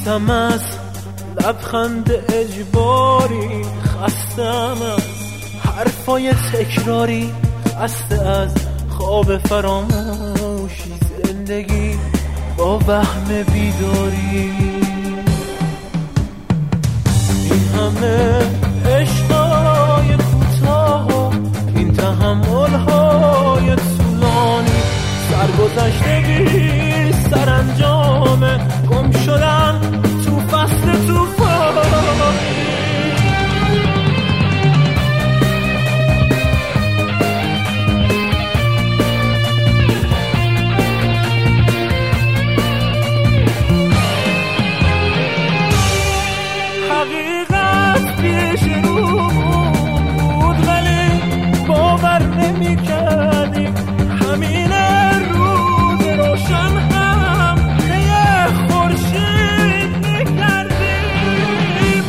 خستم از لبخند اجباری، خستم از حرفای تکراری، خسته از خواب فراموشی، زندگی با وهم بیداری. این همه عشقای کوتاه، این تحمل‌های طولانی، سرگذشته بی سرانجام، گم شدن تو فصل طوفانی. حقیقت پیش رو بود ولی باور نمی کردیم، همین روز روشن هم یه خورشید نکردیم.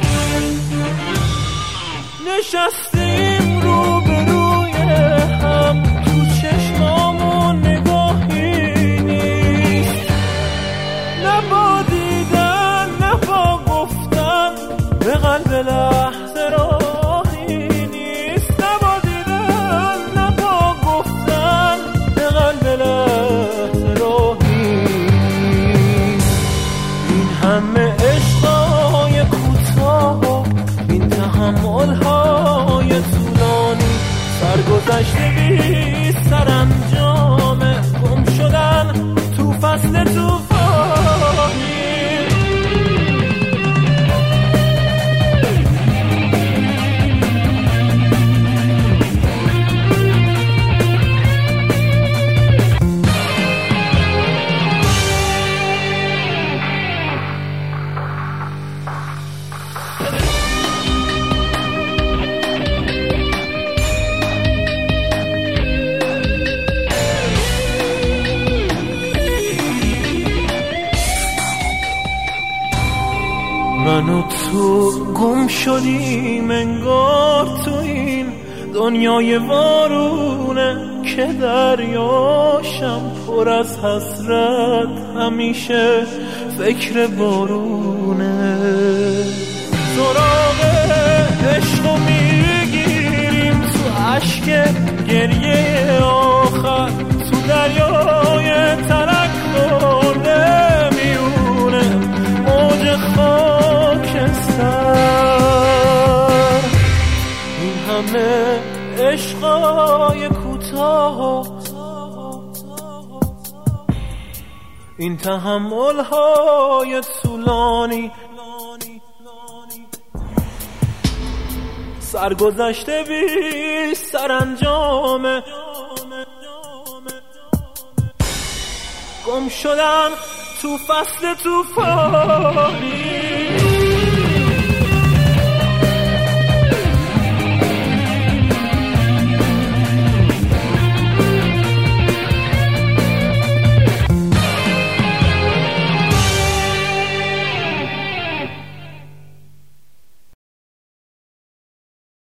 نشستیم روبروی هم، تو چشمامون نگاهی نیست، نه با دیدن نه با گفتن، به قلب لحظه راهی نیست، نه با دیدن نه با گفتن، به قلب لحظه راهی نیست. این همه عشقای کوتاه، این تحمل‌های طولانی، سرگذشته بی سرانجام، گم شدن تو فصل طوفانی. من و تو گم شدیم انگار تو این دنیای وارونه، که دریاشم پر از حسرت، همیشه فکر بارونه. سراغ عشقو میگیریم تو اشک گریه آخر، تو دریای ترک خورده میونه موج خاکستر. این همه عشقای کوتاه، این تحمل‌های طولانی، سرگذشته بی سرانجام، گم شدن تو فصل طوفانی.